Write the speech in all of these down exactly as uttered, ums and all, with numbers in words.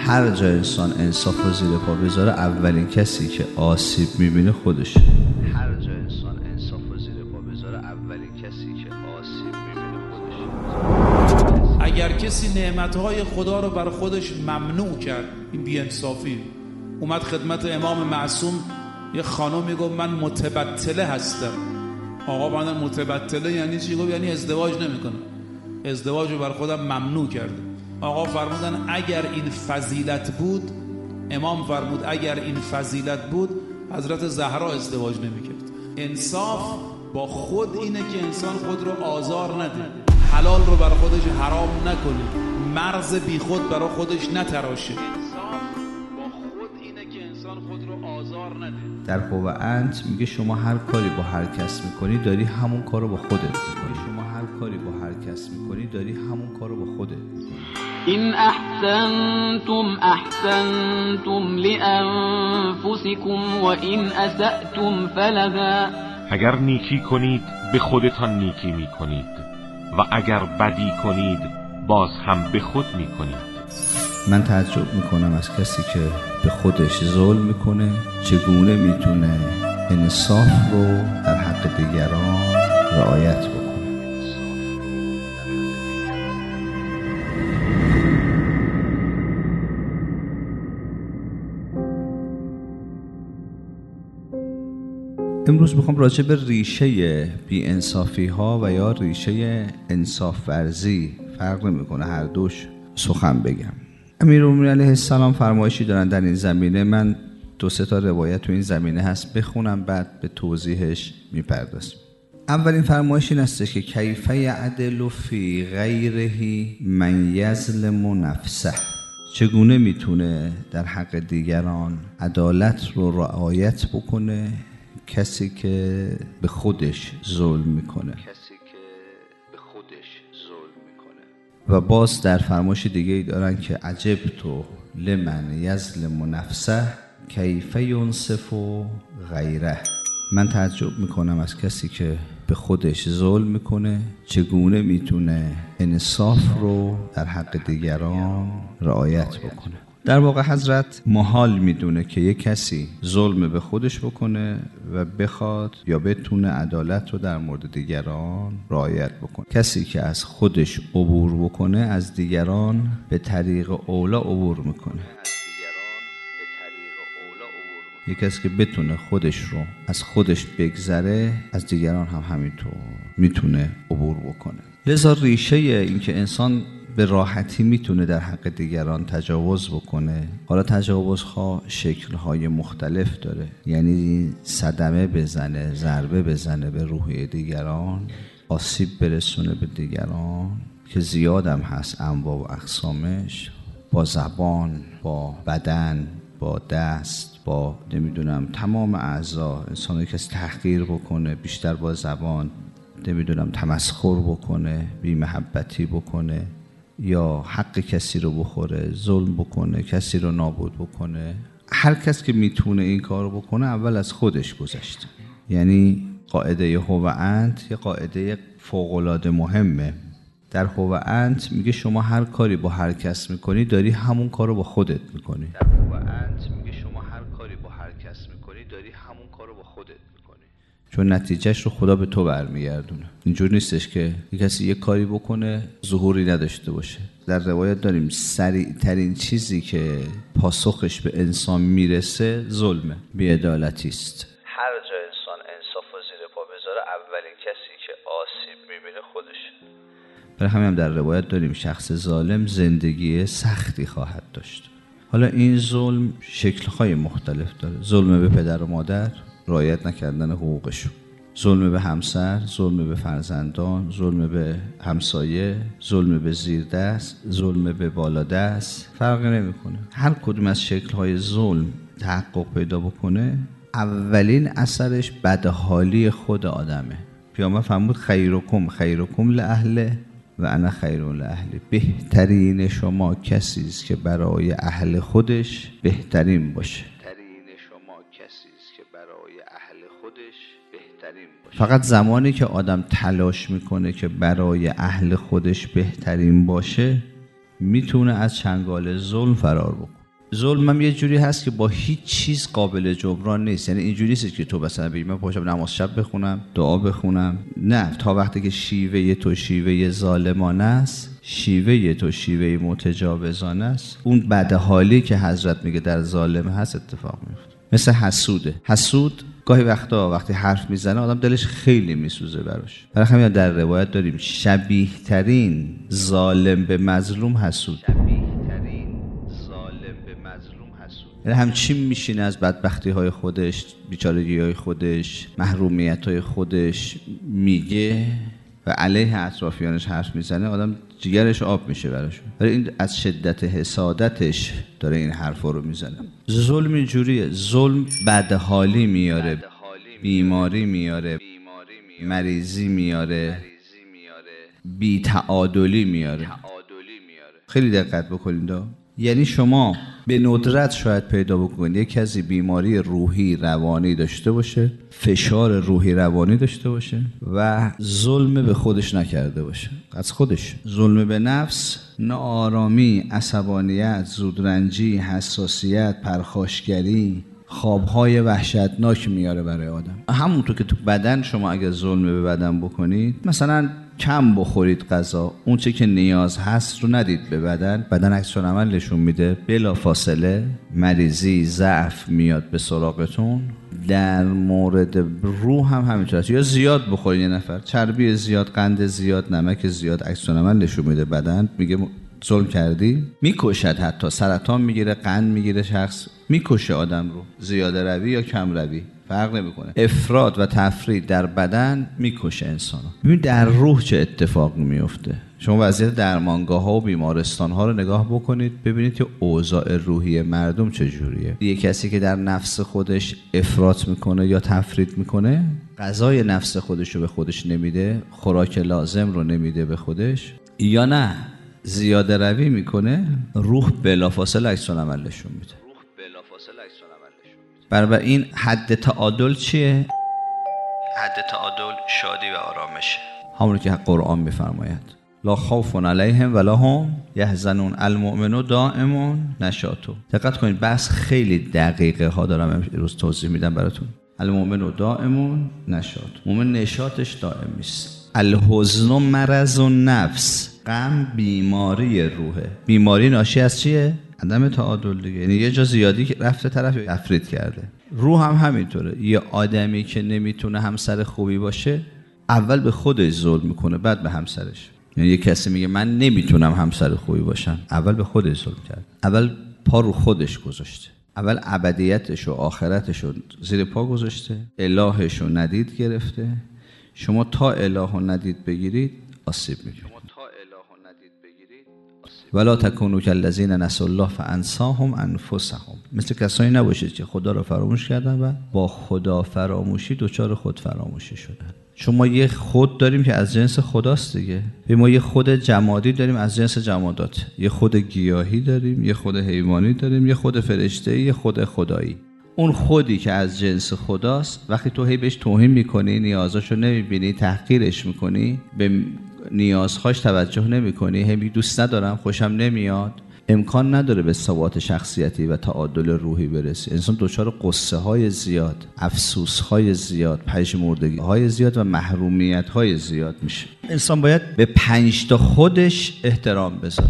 هر جا انسان انصاف رو زیر پا بذاره اولین کسی که آسیب میبینه خودشه. هر جا انسان انصاف رو زیر پا بذاره اولین کسی که آسیب میبینه خودشه. اگر کسی نعمتهای خدا رو بر خودش ممنوع کرد، این بی‌انصافی. اومد خدمت امام معصوم یه خانومی گفت من متبتله هستم. آقا من متبتله یعنی چی؟ گفت یعنی ازدواج نمیکنه. ازدواج رو بر خودم ممنوع کرده. آقا فرمودن اگر این فضیلت بود، امام فرمود اگر این فضیلت بود حضرت زهرا ازدواج نمیکرد. انصاف با خود اینه که انسان خود رو آزار نده، حلال رو بر خودش حرام نکنه، مرز بی خود برای خودش نتراشه. انصاف با خود اینه که انسان خود رو آزار نده. در هو انت میگه شما هر کاری با هر کس میکنی داری همون کار رو با خودت میکنی. شما هر کاری با هر کس میکنی داری همون کار رو با خودت میکنی. إن أحسنتم أحسنتم لأنفسكم وإن أسأتم فلها. اگر نیکی کنید به خودتان نیکی می کنید و اگر بدی کنید باز هم به خود می کنید. من تعجب میکنم از کسی که به خودش ظلم میکنه چگونه میتونه انصاف رو در حق دیگران رعایت بکنه. امروز میخوام راجع به ریشه بی انصافی ها و یا ریشه انصاف ورزی، فرق نمیکنه هر دوش، سخن بگم. امیرالمومنین علیه السلام فرمایشی دارن در این زمینه. من دو سه تا روایت تو این زمینه هست بخونم بعد به توضیحش میپردازیم. اولین فرمایش این هستش که کیف یعدل فی غیره من یظلم نفسه. چگونه میتونه در حق دیگران عدالت رو رعایت بکنه کسی که به خودش ظلم میکنه. کسی که به خودش ظلم میکنه. و باز در فرمایش دیگه ای دارن که عجب تو لمن یظلم نفسه کیف ینصف غیره. من تعجب میکنم از کسی که به خودش ظلم میکنه چگونه میتونه انصاف رو در حق دیگران رعایت بکنه. در واقع حضرت محال میدونه که یک کسی ظلم به خودش بکنه و بخواد یا بتونه عدالت رو در مورد دیگران رعایت بکنه. کسی که از خودش عبور بکنه از دیگران به طریق اولا عبور میکنه. یک کسی که بتونه خودش رو از خودش بگذره از دیگران هم همینطور میتونه عبور بکنه. لذا ریشه این که انسان به راحتی میتونه در حق دیگران تجاوز بکنه، حالا تجاوزها شکل‌های مختلف داره، یعنی صدمه بزنه، ضربه بزنه به روحیه دیگران، آسیب برسونه به دیگران که زیادم هست انواع و اقسامش، با زبان، با بدن، با دست، با نمیدونم تمام اعضا. انسان کسی تحقیر بکنه بیشتر با زبان، نمیدونم تمسخر بکنه، بی محبتی بکنه، یا حق کسی رو بخوره، ظلم بکنه، کسی رو نابود بکنه. هر کس که میتونه این کار رو بکنه اول از خودش گذشته. یعنی قاعده هو انت یه قاعده فوق‌العاده مهمه. در هو انت میگه شما هر کاری با هر کس میکنی داری همون کار رو با خودت میکنی. در هو انت میگه شما هر کاری با هر کس میکنی داری همون کار رو با خودت میکنی، چون نتیجهش رو خدا به تو برمیگردونه. اینجور نیستش که یک کسی یک کاری بکنه ظهوری نداشته باشه. در روایت داریم سریع ترین چیزی که پاسخش به انسان میرسه ظلمه، بی‌عدالتی است. هر جا انسان انصاف و زیر پا بذاره اولین کسی که آسیب میبینه خودشه. برای همین هم در روایت داریم شخص ظالم زندگی سختی خواهد داشت. حالا این ظلم شکل‌های مختلف داره. ظلم به پدر و مادر، رعایت نکردن حقوقشون، ظلم به همسر، ظلم به فرزندان، ظلم به همسایه، ظلم به زیر دست، ظلم به بالا دست، فرقی نمیکنه. هر کدوم از شکل‌های ظلم تحقق پیدا بکنه اولین اثرش بدحالی خود آدمه. پیامبر فرمود خیرکم خیرکم لاهله و انا خیر لاهلی. بهترین شما کسی است که برای اهل خودش بهترین باشه. فقط زمانی که آدم تلاش میکنه که برای اهل خودش بهترین باشه میتونه از چنگال ظلم فرار بکنه. ظلم هم یه جوری هست که با هیچ چیز قابل جبران نیست. یعنی اینجوری نیست که تو مثلا بگی من پاشم نماز شب بخونم، دعا بخونم. نه، تا وقتی که شیوه تو شیوه ظالمانه است، شیوه تو شیوه متجاوزانه است، اون بدحالی که حضرت میگه در ظالم هست اتفاق میفته. مثل حسوده. حسود گاهی وقتا وقتی حرف میزنه آدم دلش خیلی میسوزه براش. برای همین در روایت داریم شبیه ترین ظالم به مظلوم حسود. یعنی همچین میشینه از بدبختی های خودش، بیچارگی های خودش، محرومیت های خودش میگه و علیه اطرافیانش حرف میزنه، آدم جگرش آب میشه براش. ولی این از شدت حسادتش داره این حرفا رو میزنه. ظلم اینجوریه. ظلم بدحالی میاره، بیماری میاره، مریضی میاره، بی‌تعادلی میاره. خیلی دقت بکنید. یعنی شما به ندرت شاید پیدا بکنید یک کسی بیماری روحی روانی داشته باشه، فشار روحی روانی داشته باشه و ظلم به خودش نکرده باشه. از خودش ظلم به نفس، ناآرامی، عصبانیت، زودرنجی، حساسیت، پرخاشگری، خوابهای وحشتناک میاره برای آدم. همونطور که تو بدن شما اگر ظلم به بدن بکنید، مثلا کم بخورید غذا، اون چه که نیاز هست رو ندید به بدن، بدن عکس العمل نشون میده، بلا فاصله مریضی، ضعف میاد به سراغتون. در مورد روح هم همینطوره. یا زیاد بخورید، یه نفر چربی زیاد، قند زیاد، نمک زیاد، عکس العمل نشون میده بدن، میگه ظلم کردی، میکشد. حتی سرطان میگیره، قند میگیره، شخص میکشه آدم رو. زیاده روی یا کم روی فرق نمیکنه. افراط و تفرید در بدن میکشه انسانو. ببین در روح چه اتفاقی میفته. شما وضعیت درمانگاه ها و بیمارستان ها رو نگاه بکنید، ببینید که اوضاع روحی مردم چجوریه. یه کسی که در نفس خودش افراط میکنه یا تفرید میکنه، غذای نفس خودش رو به خودش نمیده، خوراک لازم رو نمیده به خودش، یا نه زیاده روی میکنه، روح بلافاصله عکس العمل نشون میده. برای این حد تعادل چیه؟ حد تعادل شادی و آرامشه. همونی که قرآن میفرماید لا خوف علیهم ولا هم یحزنون المؤمن دائم نشاطه. دقت کنید، بحث خیلی دقیقه ها دارم امروز توضیح میدم براتون. المؤمن دائم نشاط. مؤمن نشاطش دائم نیست. الحزن مرض النفس. غم بیماری روحه. بیماری ناشی از چیه؟ عدم تعادل دیگه. یعنی یه جا زیادی که رفته طرف تفرید کرده. روح هم همینطوره. یه آدمی که نمیتونه همسر خوبی باشه، اول به خودش ظلم میکنه، بعد به همسرش. یعنی یه کسی میگه من نمیتونم همسر خوبی باشم، اول به خودش ظلم کرد. اول پا رو خودش گذاشته. اول ابدیتش و آخرتش رو زیر پا گذاشته، الهش رو ندید گرفته. شما تا اله رو ندید بگیرید آسیب می‌بینید. ولا تکونوا کالذین نسوا الله فانساهم انفسهم. مثل کسایی نباشید که خدا را فراموش کردن و با خدا فراموشی دچار خود فراموشی شدن. چون ما یه خود داریم که از جنس خداست دیگه. ما یه خود جمادی داریم از جنس جمادات، یه خود گیاهی داریم، یه خود حیوانی داریم، یه خود فرشته‌ای، یه خود خدایی. اون خودی که از جنس خداست، وقتی تو هی بهش توهین میکنی، نیازاشو نمیبینی، تحقیرش میکنی، به نیازهاش توجه نمیکنی، هی میگی دوست ندارم، خوشم نمیاد، امکان نداره به ثبات شخصیتی و تعادل روحی برسی. انسان دچار قصه های زیاد، افسوس های زیاد، پژمردگی های زیاد و محرومیت های زیاد میشه. انسان باید به پنج تا خودش احترام بذاره.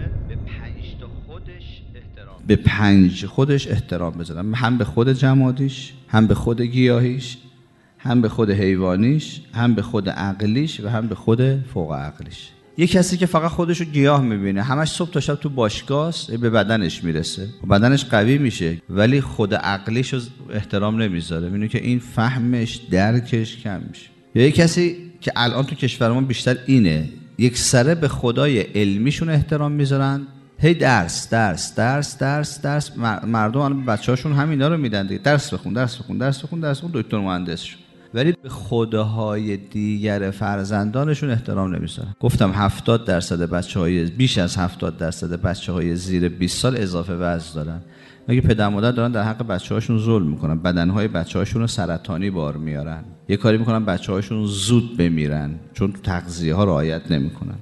به پنج خودش احترام بذارم، هم به خود جمادیش، هم به خود گیاهیش، هم به خود حیوانیش، هم به خود عقلیش و هم به خود فوق عقلیش. یه کسی که فقط خودشو گیاه میبینه، همش صبح تا شب تو باشگاهست، به بدنش میرسه، بدنش قوی میشه، ولی خود عقلیشو احترام نمیذاره، میبینه که این فهمش، درکش کم میشه. یا یه کسی که الان تو کشور ما بیشتر اینه، یک سره به خدای علمیشون احترام میذارن، هی درس درس درس درس درس مردم الان بچه‌هاشون همینا رو میدن دیگه، درس بخون درس بخون درس بخون درس بخون دکتر مهندس شو، ولی به خداهای دیگر فرزندانشون احترام نمیذارن. گفتم هفتاد درصد بچه‌های بیش از هفتاد درصد بچه‌های زیر بیست سال اضافه وزن دارن. مگه پدر مادر دارن در حق بچه‌هاشون ظلم میکنن، بدنهای بچه‌هاشون رو سرطانی بار میارن، یه کاری میکنن بچه‌هاشون زود بمیرن چون تو تغذیه ها رعایت نمیکنن.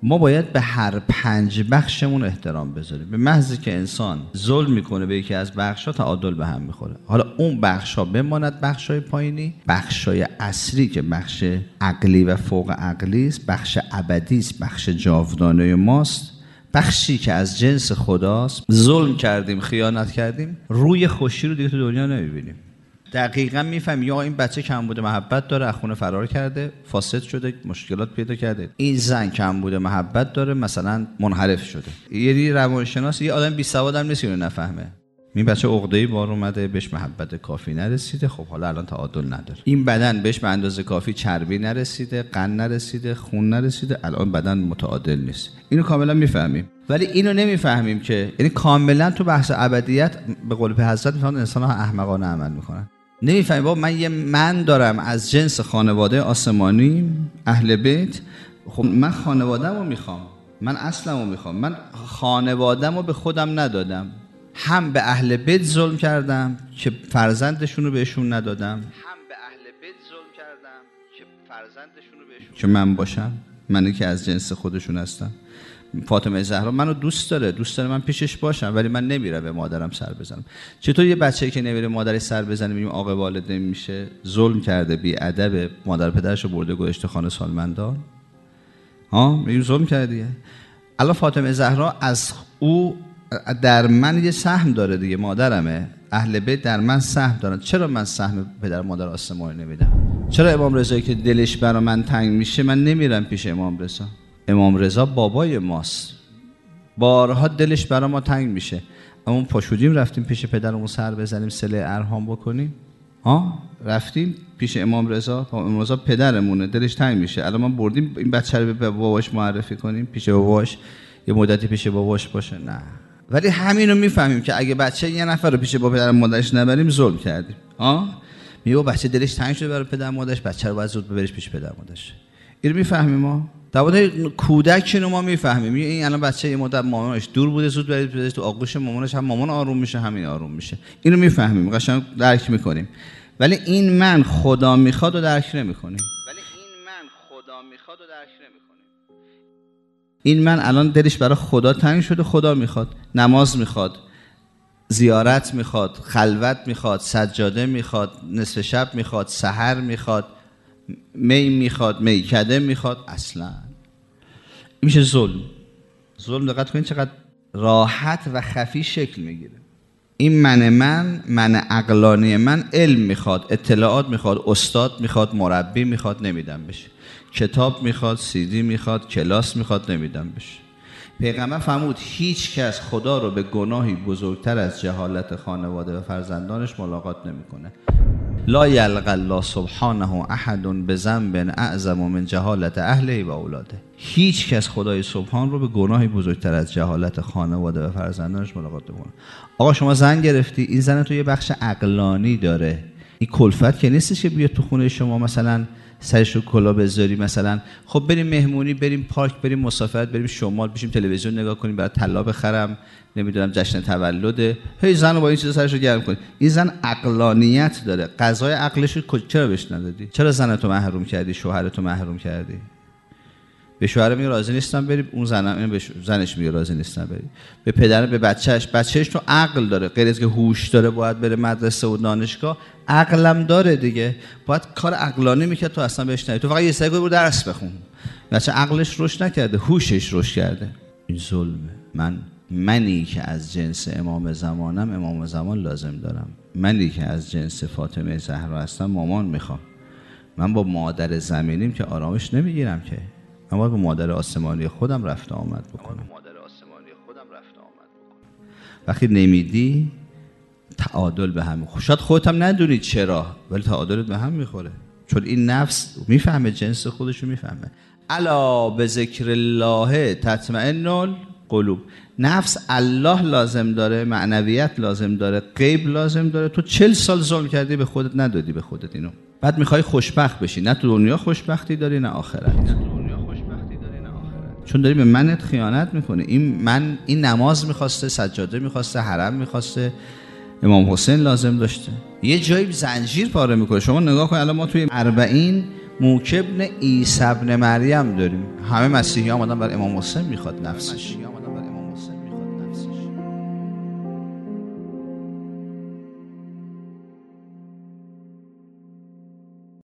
ما باید به هر پنج بخشمون احترام بذاریم. به محضی که انسان ظلم میکنه به یکی از بخش‌ها تعادل به هم میخوره. حالا اون بخش‌ها بماند بخش‌های پایینی، بخش‌های اصلی که بخش عقلی و فوق عقلی است، بخش ابدی است، بخش جاودانه ماست، بخشی که از جنس خداست. ظلم کردیم، خیانت کردیم، روی خوشی رو دیگه تو دنیا نمیبینیم. دقیقاً میفهم یا این بچه کمبود محبت داره، از خونه فرار کرده، فاسد شده، مشکلات پیدا کرده. این زن کمبود محبت داره، مثلا منحرف شده. یه روانشناس یه آدم بی سواد هم نیست اینو نفهمه. این بچه عقده‌ای بار اومده، بهش محبت کافی نرسیده، خب حالا الان تعادل نداره. این بدن بهش به اندازه کافی چربی نرسیده، قند نرسیده، خون نرسیده، الان بدن متعادل نیست. اینو کاملا میفهمیم. ولی اینو نمیفهمیم که یعنی کاملا تو بحث ابدیت به قول حضرت میفهمن انسان‌ها احمقانه عمل میکنن. نمیفهمیم بابا من یه من دارم از جنس خانواده آسمانی اهل بیت، خب من خانواده‌مو میخوام، من اصلمو میخوام، من خانواده‌مو به خودم ندادم، هم به اهل بیت ظلم کردم که فرزندشون رو بهشون ندادم، هم به اهل بیت ظلم کردم که فرزندشون رو بهشون که من باشم، منی که از جنس خودشون هستم. فاطمه زهرا منو دوست داره، دوست داره من پیشش باشم، ولی من نمیرم به مادرم سر بزنم. چطور یه بچه‌ای که نمیره مادرش سر بزنه میگیم عاق والدین میشه؟ ظلم کرده، بی ادب، مادر پدرشو برده گذاشته خانه سالمندان. ها میگیم ظلم کردیه. الان فاطمه زهرا از او در من یه سهم داره دیگه، مادرمه، اهل بیت در من سهم دارن. چرا من سهم پدر مادر آسمانی نمیدم؟ چرا امام رضایی که دلش برا من تنگ میشه من نمیرم پیش امام رضا؟ امام رضا بابای ماست، بارها دلش برا ما تنگ میشه، اما پاشودیم رفتیم پیش پدرمون سر بزنیم، صله ارحام بکنیم؟ ها رفتیم پیش امام رضا، امام رضا پدرمونه، دلش تنگ میشه، الان ما بردیم این بچه رو به باباش معرفی کنیم، پیش باباش یه مدتی پیش باباش باشه؟ نه. ولی همین رو میفهمیم که اگه بچه یه نفر رو پیش بابا پدر مادرش نبریم ظلم کردیم. ها میگه بچه دلش تنگ شده برای پدر مادرش، بچه رو باید زود ببریش پیش پدر مادرش. اینو میفهمیم ما. در کودک رو ما میفهمیم. این الان بچه یه مدت مامانش دور بوده، زود برید تو آغوش مامانش، هم مامان آروم میشه همین آروم میشه. اینو میفهمیم، قشنگ درک میکنیم. ولی این من خدا میخواد و درک نمیکنیم. ولی این من خدا میخواد و درک نمیکنیم. این من الان دلش برای خدا تنگ شده، خدا میخواد، نماز میخواد، زیارت میخواد، خلوت میخواد، سجاده میخواد، نصف شب میخواد، سحر میخواد، می میخواد، میکده میخواد. اصلا این میشه ظلم. ظلم دقت کنید چقدر راحت و خفی شکل میگیره. این من من من عقلانی من علم میخواد، اطلاعات میخواد، استاد میخواد، مربی میخواد، نمیدم بشه. کتاب میخواد، سیدی میخواد، کلاس میخواد، نمیدم بشه. پیغمبر فرمود هیچ کس خدا رو به گناهی بزرگتر از جهالت خانواده و فرزندانش ملاقات نمیکنه. لا یلقی الله سبحانه احد بذنب اعظم من جهالت اهله و اولاده. هیچ کس خدای سبحان رو به گناهی بزرگتر از جهالت خانواده و فرزندانش ملاقات نمیکنه. آقا شما زن گرفتی، این زن تو یه بخش عقلانی داره. این کلفت که نیستش که بیاد تو خونه شما مثلا سرش رو کلا بذاری، مثلا خب بریم مهمونی، بریم پارک، بریم مسافرت، بریم شمال، بشیم تلویزیون نگاه کنیم، برای طلا بخرم، نمیدونم جشن تولده، هی زن رو با این چیزا سرش رو گرم کنی. این زن عقلانیت داره. قضای عقلش رو چرا بهش ندادی؟ چرا زنتو محروم کردی، شوهرتو محروم کردی؟ به شوهر میگه راضی نیستم بریم، اون زنم اینو به زنش میگه راضی نیستم بریم. به پدر، به بچهش، بچهش تو عقل داره، غیر از که هوش داره باید بره مدرسه و دانشگاه، عقلم داره دیگه، باید کار عقلانی میکرد تو اصلا بهش ندی. تو فقط یه سری برو درس بخون. بچه عقلش رشد نکرده، هوشش رشد کرده. این ظلمه. من منی که از جنس امام زمانم امام زمان لازم دارم، منی که از جنس فاطمه زهرا هستم مامان میخوام. من با مادر زمینیم که آرامش نمیگیرم که، من باید با مادر آسمانی خودم رفت آمد بکنم. وقتی نمیدی تعادل به هم میخوره. شاید خودت هم ندونی چرا، ولی تعادلت به هم میخوره، چون این نفس میفهمه، جنس خودشو میفهمه. الا به ذکر الله تطمئن القلوب. نفس الله لازم داره، معنویت لازم داره، غیب لازم داره. تو چل سال ظلم کردی به خودت، ندادی به خودت اینو، بعد میخوای خوشبخت بشی. نه تو دنیا خوشبختی داری نه آخرت، چون داری به منت خیانت میکنه. این من این نماز میخواسته، سجاده میخواسته، حرم میخواسته، امام حسین لازم داشته. یه جایی زنجیر پاره میکنه. شما نگاه کن الان ما توی اربعین موکی ابن عیسی ابن مریم داریم. همه مسیحی آمدن بر امام حسین میخواد نفسش.